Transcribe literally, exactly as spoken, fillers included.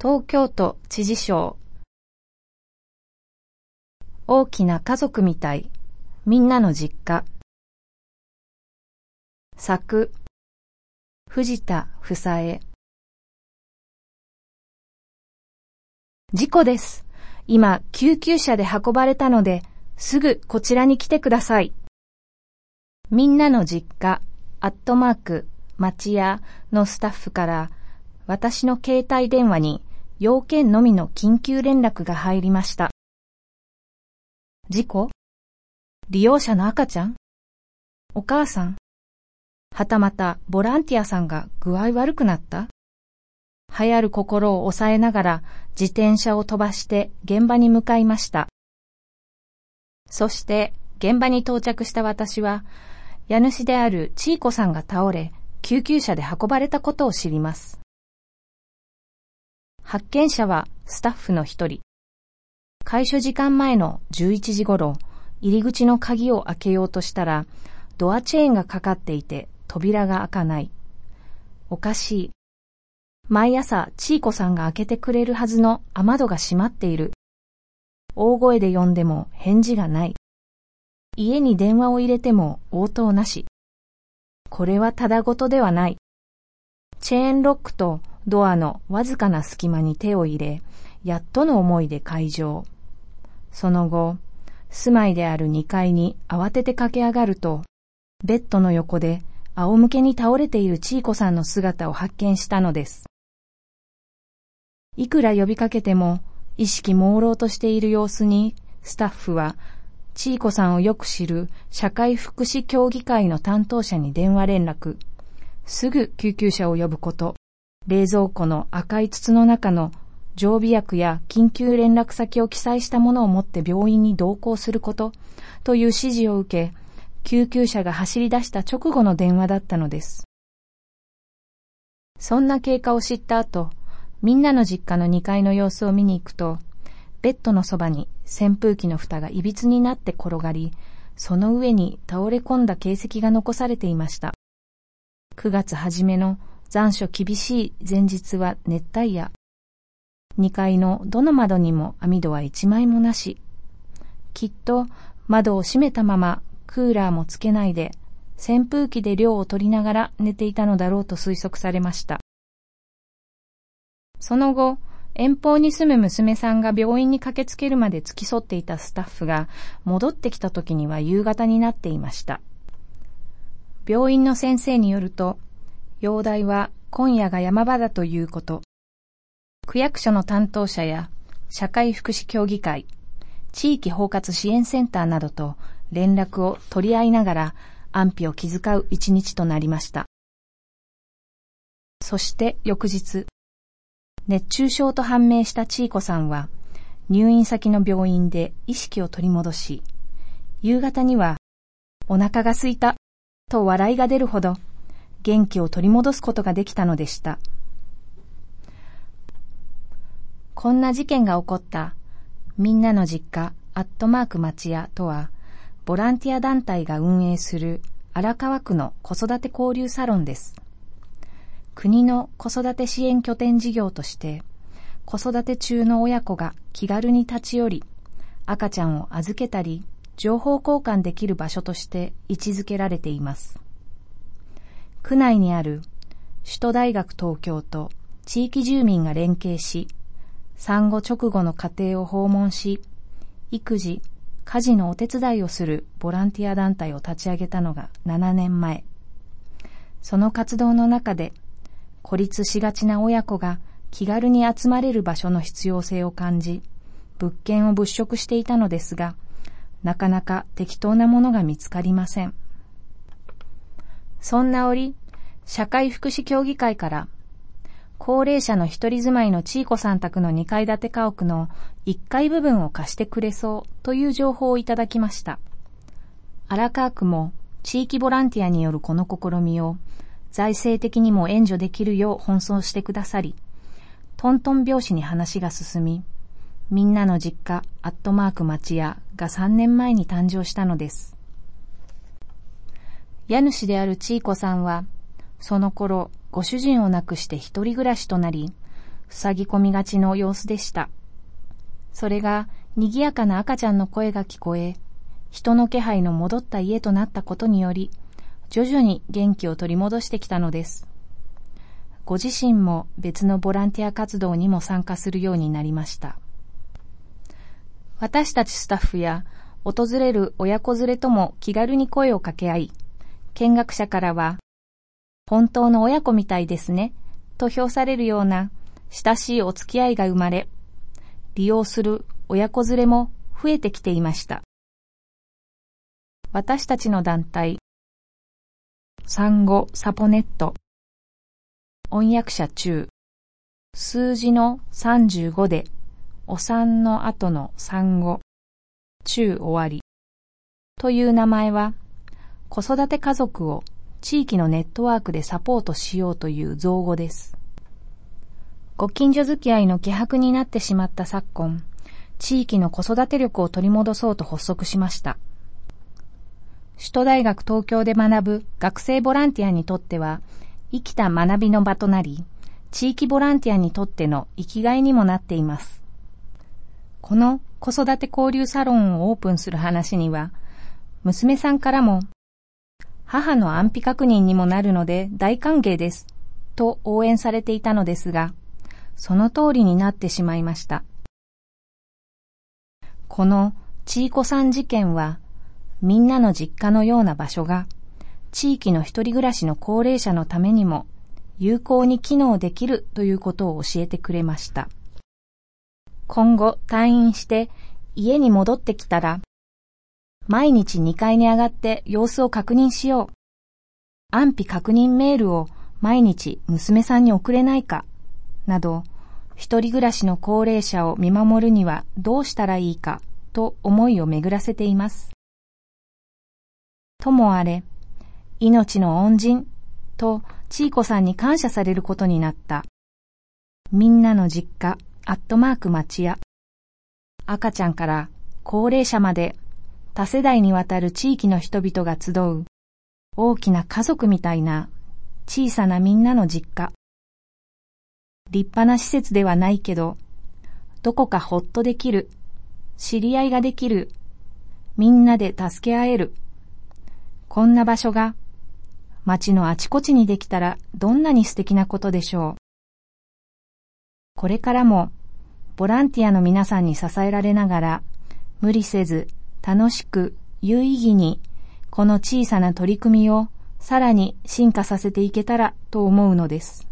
東京都知事賞。大きな家族みたい、みんなの実家。作、藤田房江。事故です。今、救急車で運ばれたので、すぐこちらに来てください。みんなの実家、アットマーク、町屋のスタッフから、私の携帯電話に要件のみの緊急連絡が入りました。事故？利用者の赤ちゃん？お母さん？はたまたボランティアさんが具合悪くなった？流行る心を抑えながら自転車を飛ばして現場に向かいました。そして現場に到着した私は、家主であるちいこさんが倒れ、救急車で運ばれたことを知ります。発見者はスタッフの一人。開所時間前のじゅういちじ頃、入り口の鍵を開けようとしたら、ドアチェーンがかかっていて扉が開かない。おかしい。毎朝ちいこさんが開けてくれるはずの雨戸が閉まっている。大声で呼んでも返事がない。家に電話を入れても応答なし。これはただごとではない。チェーンロックとドアのわずかな隙間に手を入れ、やっとの思いで開錠。その後、住まいであるにかいに慌てて駆け上がると、ベッドの横で仰向けに倒れているちいこさんの姿を発見したのです。いくら呼びかけても意識朦朧としている様子に、スタッフはちいこさんをよく知る社会福祉協議会の担当者に電話連絡。すぐ救急車を呼ぶこと、冷蔵庫の赤い筒の中の常備薬や緊急連絡先を記載したものを持って病院に同行することという指示を受け、救急車が走り出した直後の電話だったのです。そんな経過を知った後、みんなの実家のにかいの様子を見に行くと、ベッドのそばに扇風機の蓋がいびつになって転がり、その上に倒れ込んだ形跡が残されていました。くがつ初めの残暑厳しい前日は熱帯夜。にかいのどの窓にも網戸は一枚もなし。きっと窓を閉めたままクーラーもつけないで扇風機で涼を取りながら寝ていたのだろうと推測されました。その後、遠方に住む娘さんが病院に駆けつけるまで付き添っていたスタッフが戻ってきた時には夕方になっていました。病院の先生によると、容体は今夜が山場だということ。区役所の担当者や社会福祉協議会、地域包括支援センターなどと連絡を取り合いながら安否を気遣う一日となりました。そして翌日、熱中症と判明したちいこさんは入院先の病院で意識を取り戻し、夕方にはお腹が空いたと笑いが出るほど元気を取り戻すことができたのでした。こんな事件が起こったみんなの実家アットマーク町屋とは、ボランティア団体が運営する荒川区の子育て交流サロンです。国の子育て支援拠点事業として、子育て中の親子が気軽に立ち寄り、赤ちゃんを預けたり、情報交換できる場所として位置づけられています。区内にある首都大学東京と地域住民が連携し、産後直後の家庭を訪問し、育児、家事のお手伝いをするボランティア団体を立ち上げたのがななねんまえ。その活動の中で、孤立しがちな親子が気軽に集まれる場所の必要性を感じ、物件を物色していたのですが、なかなか適当なものが見つかりません。そんな折、社会福祉協議会から、高齢者の一人住まいのちいこさん宅のにかい建て家屋のいっかい部分を貸してくれそうという情報をいただきました。荒川区も地域ボランティアによるこの試みを財政的にも援助できるよう奔走してくださり、トントン拍子に話が進み、みんなの実家アットマーク町屋がさんねんまえに誕生したのです。家主であるちいこさんは、その頃ご主人を亡くして一人暮らしとなり、 塞ぎ込みがちの様子でした。それが賑やかな赤ちゃんの声が聞こえ、人の気配の戻った家となったことにより、徐々に元気を取り戻してきたのです。ご自身も別のボランティア活動にも参加するようになりました。私たちスタッフや訪れる親子連れとも気軽に声を掛け合い、見学者からは、本当の親子みたいですね、と評されるような親しいお付き合いが生まれ、利用する親子連れも増えてきていました。私たちの団体、産後サポネット、音訳者中、数字のさんじゅうごで、お産の後の産後、中終わり、という名前は、子育て家族を地域のネットワークでサポートしようという造語です。ご近所付き合いの希薄になってしまった昨今、地域の子育て力を取り戻そうと発足しました。首都大学東京で学ぶ学生ボランティアにとっては、生きた学びの場となり、地域ボランティアにとっての生きがいにもなっています。この子育て交流サロンをオープンする話には、娘さんからも、母の安否確認にもなるので大歓迎です、と応援されていたのですが、その通りになってしまいました。このちいこさん事件は、みんなの実家のような場所が、地域の一人暮らしの高齢者のためにも有効に機能できるということを教えてくれました。今後退院して家に戻ってきたら、毎日にかいに上がって様子を確認しよう。安否確認メールを毎日娘さんに送れないか、など、一人暮らしの高齢者を見守るにはどうしたらいいかと思いを巡らせています。ともあれ、命の恩人とちいこさんに感謝されることになった。みんなの実家、アットマーク町屋。赤ちゃんから高齢者まで多世代にわたる地域の人々が集う大きな家族みたいな小さなみんなの実家。立派な施設ではないけど、どこかほっとできる、知り合いができる、みんなで助け合える。こんな場所が街のあちこちにできたらどんなに素敵なことでしょう。これからもボランティアの皆さんに支えられながら、無理せず楽しく有意義にこの小さな取り組みをさらに進化させていけたらと思うのです。